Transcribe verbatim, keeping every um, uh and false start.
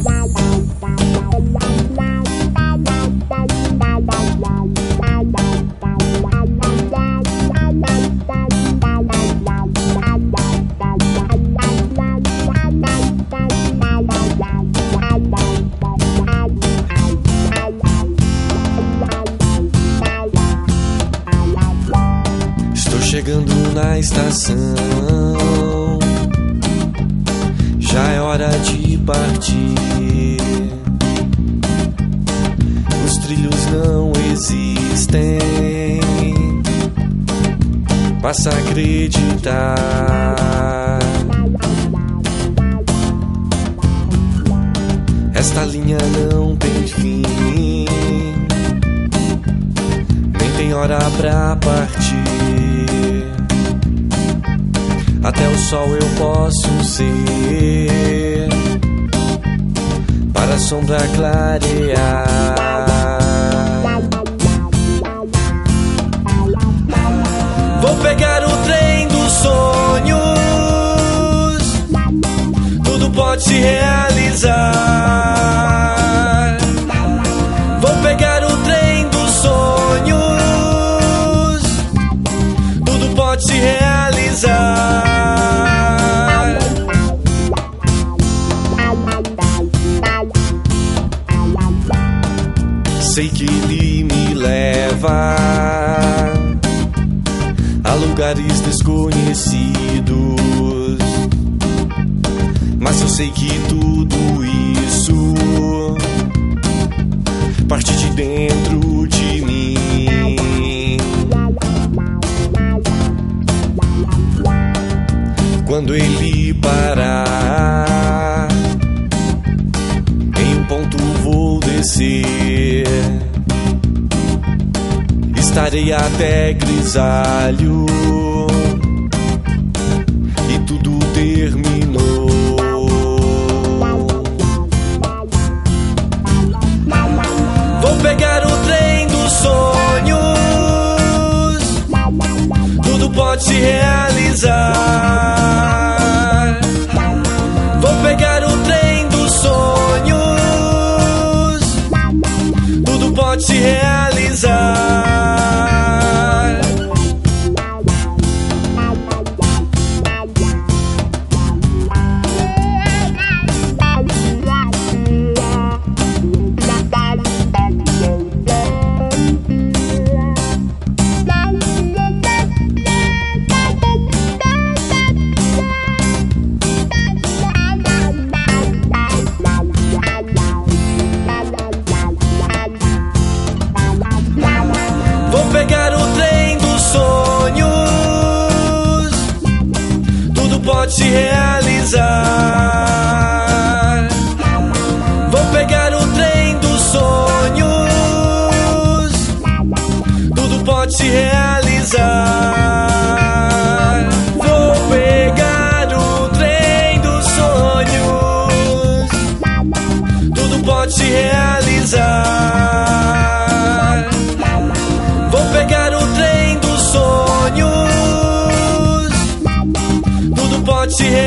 Chegando na estação, já é hora de partir. Os trilhos não existem, passa a acreditar. Esta linha não tem fim, nem tem hora pra partir. Até o sol eu posso ser, para a sombra clarear. Vou pegar o trem dos sonhos, tudo pode se realizar. Vou pegar o trem dos sonhos, tudo pode se realizar. Sei que ele me leva a lugares desconhecidos, mas eu sei que tudo isso parte de dentro de mim. Quando ele parar, em um ponto vou descer. Estarei até grisalho e tudo terminou. Vou pegar o trem dos sonhos, tudo pode se realizar. Vou pegar o trem dos sonhos, tudo pode se realizar. Vou pegar o trem dos sonhos, tudo pode se realizar. Vou pegar o trem dos sonhos, tudo pode se realizar. Vou pegar o trem dos sonhos, tudo pode se realizar. Vou pegar o trem dos sonhos, tudo pode se realizar.